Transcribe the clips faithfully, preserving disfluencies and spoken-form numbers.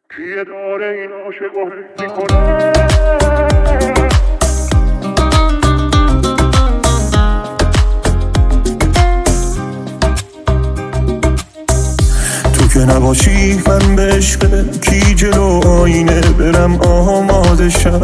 کیه داره این عاشقو حس میکنه؟ تو که نباشی من به عشق کی جلو آینه برم آماده شم.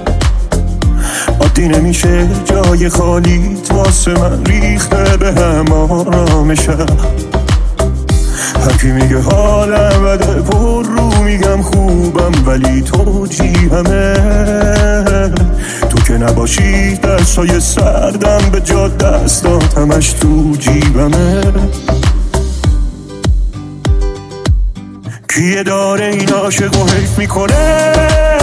عادی نمیشه جای خالیت واسه من ریخته به هم آرامشم. هرکی میگه حالم بده پر رو میگم خوبم ولی تو جیبمه. تو که نباشی دستای سردم به جا دستاتمش تو جیبمه. کیه داره این عاشقو حیف میکنه؟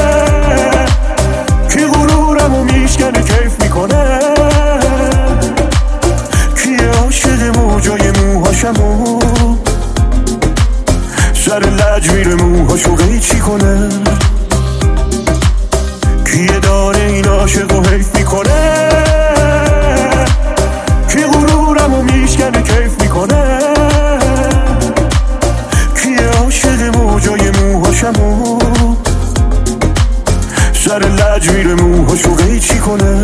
کی غرورمو میشکنه کیف میکنه؟ کیه عاشق موجای موهاشمو سر لج میره موهاشو قیچی کنه؟ کیه داره این عاشقو حیف میکنه؟ کی غرورمو میشکنه کیف میکنه؟ کیه عاشق موجای موهاشمو سر لج میره موهاشو قیچی کنه؟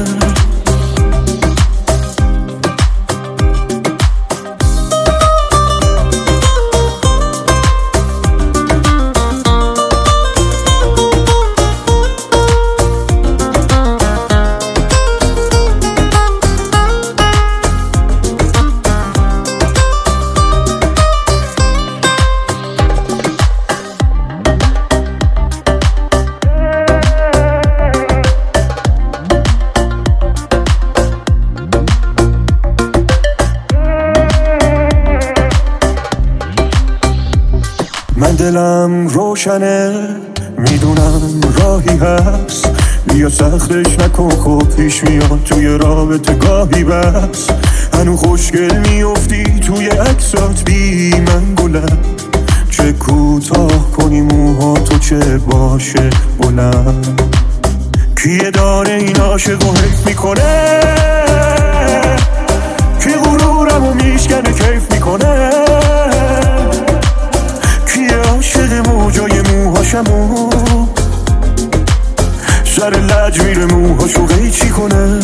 من دلم روشنه میدونم راهی هست، بیا سختش نکن خب پیش میاد توی رابطه گاهی بس. هنو خوشگل میافتی توی عکسات بی من گلم، چه کوتاه کنی موها تو چه باشه بلند. کیه داره این عاشقو حیف میکنه؟ کی غرورمو میشکنه کیف میکنه؟ کیه عاشق موجای موهاشمو سر لج میره موهاشو قیچی کنه؟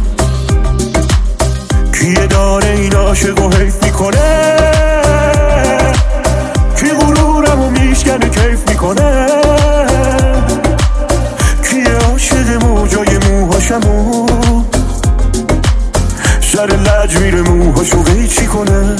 کیه داره این عاشقو حیف میکنه؟ کی غرورمو میشکنه کیف میکنه؟ کیه عاشق موجای موهاشمو سر لج میره موهاشو قیچی کنه؟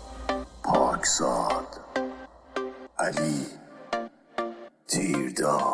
پاکزاد علی تیرداد